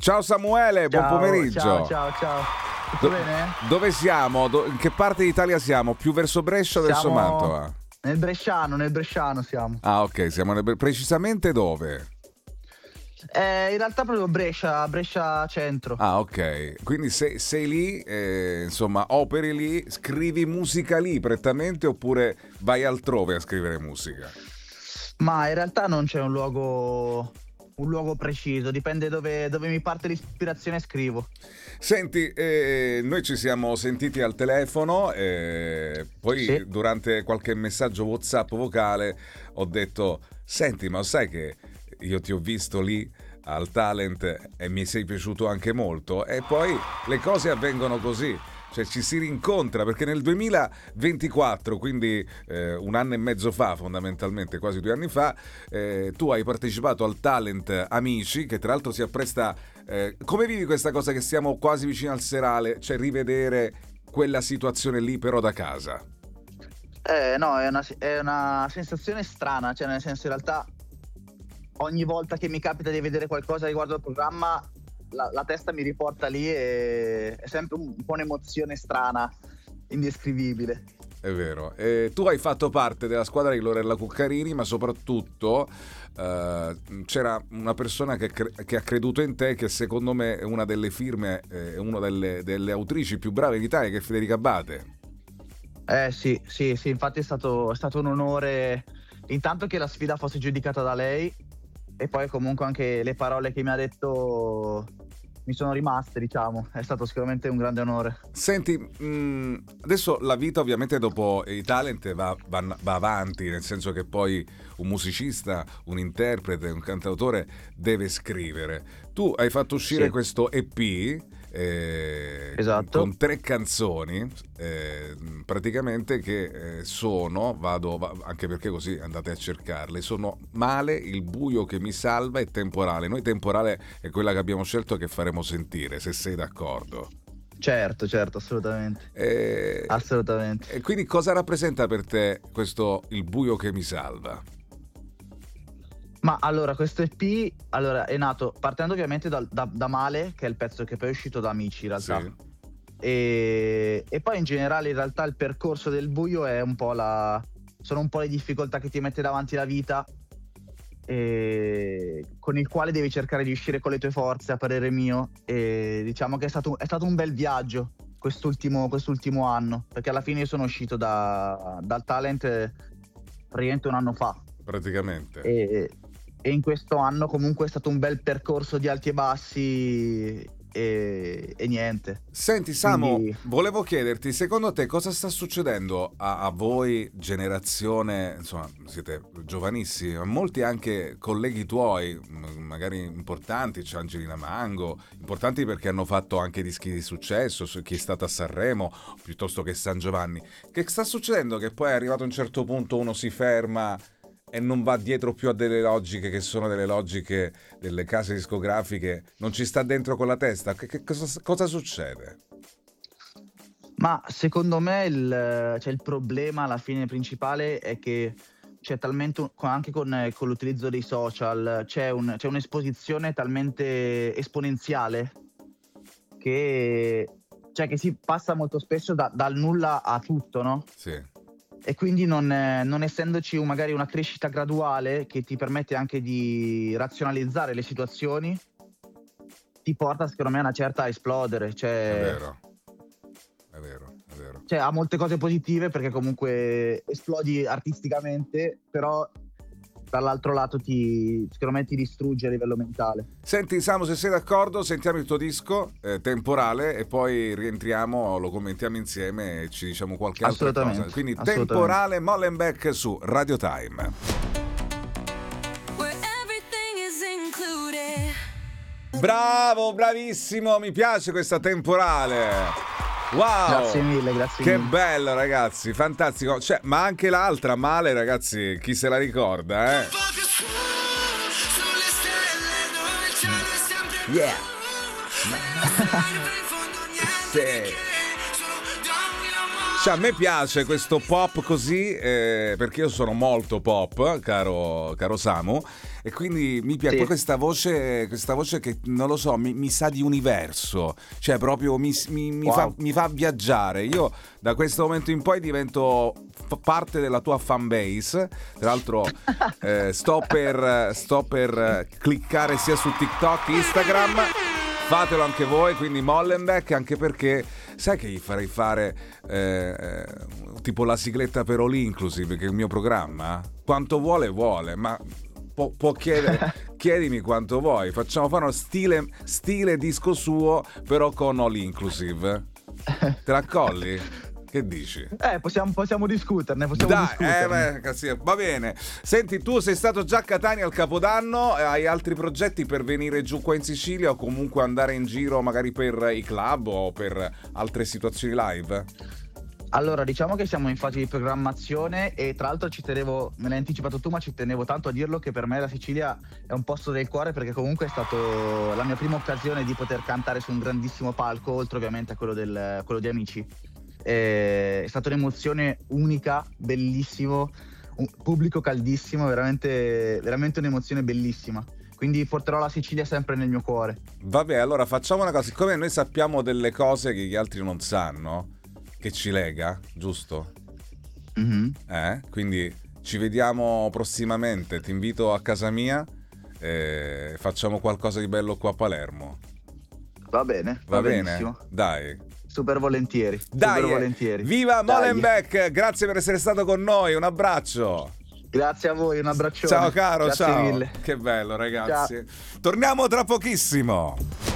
Ciao Samuele, buon pomeriggio. Ciao. Tutto bene? Dove siamo? In che parte d'Italia siamo? Più verso Brescia o verso Mantova? Nel Bresciano siamo. Ah, ok, siamo precisamente dove? In realtà proprio Brescia centro. Ah, ok. Quindi sei lì, insomma, operi lì, scrivi musica lì prettamente oppure vai altrove a scrivere musica? Ma in realtà non c'è un luogo preciso, dipende dove mi parte l'ispirazione, scrivo. Senti, noi ci siamo sentiti al telefono, poi Sì. durante qualche messaggio WhatsApp vocale ho detto: senti, ma sai che io ti ho visto lì al Talent e mi sei piaciuto anche molto? E poi le cose avvengono così. Cioè ci si rincontra perché nel 2024, quindi un anno e mezzo fa, fondamentalmente quasi 2 anni fa, tu hai partecipato al Talent Amici, che tra l'altro si appresta. Come vivi questa cosa che siamo quasi vicino al serale, cioè rivedere quella situazione lì però da casa? No, è una sensazione strana, cioè nel senso, in realtà ogni volta che mi capita di vedere qualcosa riguardo al programma, la testa mi riporta lì e è sempre un po' un'emozione strana, indescrivibile. È vero. Tu hai fatto parte della squadra di Lorella Cuccarini, ma soprattutto c'era una persona che ha creduto in te, che secondo me è una delle firme, una delle autrici più brave d'Italia, che è Federica Abate. Sì, infatti è stato un onore intanto che la sfida fosse giudicata da lei, e poi comunque anche le parole che mi ha detto mi sono rimaste, diciamo. È stato sicuramente un grande onore. Senti, adesso la vita ovviamente dopo i talent va avanti, nel senso che poi un musicista, un interprete, un cantautore deve scrivere. Tu hai fatto uscire Sì. questo EP Esatto. con 3 canzoni, praticamente che sono, anche perché così andate a cercarle, sono Male, Il buio che mi salva e Temporale. Noi Temporale è quella che abbiamo scelto, che faremo sentire, se sei d'accordo. Certo, assolutamente. Assolutamente. E quindi cosa rappresenta per te questo Il buio che mi salva? Ma allora, questo EP è nato partendo ovviamente da Male, che è il pezzo che poi è uscito da Amici in realtà. Sì. E poi in generale in realtà il percorso del buio è un po' sono un po' le difficoltà che ti mette davanti la vita, con il quale devi cercare di uscire con le tue forze, a parere mio. E diciamo che è stato un bel viaggio quest'ultimo anno, perché alla fine io sono uscito dal Talent praticamente un anno fa. Praticamente. E in questo anno comunque è stato un bel percorso di alti e bassi e niente. Senti Samu, Quindi volevo chiederti, secondo te cosa sta succedendo a voi, generazione, insomma siete giovanissimi, ma molti anche colleghi tuoi, magari importanti, c'è Angelina Mango, importanti perché hanno fatto anche dischi di successo, chi è stato a Sanremo, piuttosto che San Giovanni. Che sta succedendo che poi è arrivato a un certo punto uno si ferma e non va dietro più a delle logiche che sono delle logiche delle case discografiche, non ci sta dentro con la testa? Cosa succede? Ma secondo me il problema alla fine principale è che c'è talmente anche con l'utilizzo dei social c'è un'esposizione talmente esponenziale che si passa molto spesso dal nulla a tutto, no? Sì. E quindi non essendoci magari una crescita graduale che ti permette anche di razionalizzare le situazioni, ti porta secondo me a una certa a esplodere. È Cioè vero. ha molte cose positive, perché comunque esplodi artisticamente, però dall'altro lato secondo me ti distrugge a livello mentale. Senti Samu, se sei d'accordo, sentiamo il tuo disco, Temporale, e poi rientriamo, lo commentiamo insieme e ci diciamo qualche altra cosa. Quindi Temporale, Molenbeek su Radio Time. Bravo, bravissimo, mi piace questa Temporale. Wow, Grazie mille. Che bello ragazzi, fantastico. Cioè, ma anche l'altra, Male, ragazzi, chi se la ricorda, eh? Yeah. Sì. Cioè, a me piace questo pop così, perché io sono molto pop, caro Samu, e quindi mi piace. Sì. Poi questa voce che, non lo so, mi sa di universo, cioè proprio Wow. mi fa viaggiare. Io da questo momento in poi divento parte della tua fan base. Tra l'altro sto per cliccare sia su TikTok che Instagram. Fatelo anche voi, quindi Molenbeek, anche perché sai che gli farei fare tipo la sigletta per All Inclusive, che è il mio programma? Quanto vuole, ma può chiedere, chiedimi quanto vuoi. Facciamo fare uno stile disco suo, però con All Inclusive. Te la colli? Che dici? Possiamo discuterne, Sì, va bene. Senti, tu sei stato già a Catania al Capodanno, hai altri progetti per venire giù qua in Sicilia o comunque andare in giro magari per i club o per altre situazioni live? Allora, diciamo che siamo in fase di programmazione e tra l'altro ci tenevo, me l'hai anticipato tu, ma ci tenevo tanto a dirlo che per me la Sicilia è un posto del cuore perché comunque è stato la mia prima occasione di poter cantare su un grandissimo palco, oltre ovviamente a quello di Amici. È stata un'emozione unica, bellissimo, un pubblico caldissimo, veramente, veramente un'emozione bellissima. Quindi porterò la Sicilia sempre nel mio cuore. Vabbè, allora facciamo una cosa, siccome noi sappiamo delle cose che gli altri non sanno, che ci lega, giusto? Mhm. Quindi ci vediamo prossimamente, ti invito a casa mia e facciamo qualcosa di bello qua a Palermo. Va bene, Va bene? benissimo. Dai. Super volentieri, Dai, super volentieri. viva Dai. Molenbeek, grazie per essere stato con noi, un abbraccio. Grazie a voi, un abbraccione. Ciao caro, Grazie ciao. mille. Che bello ragazzi. Torniamo tra pochissimo.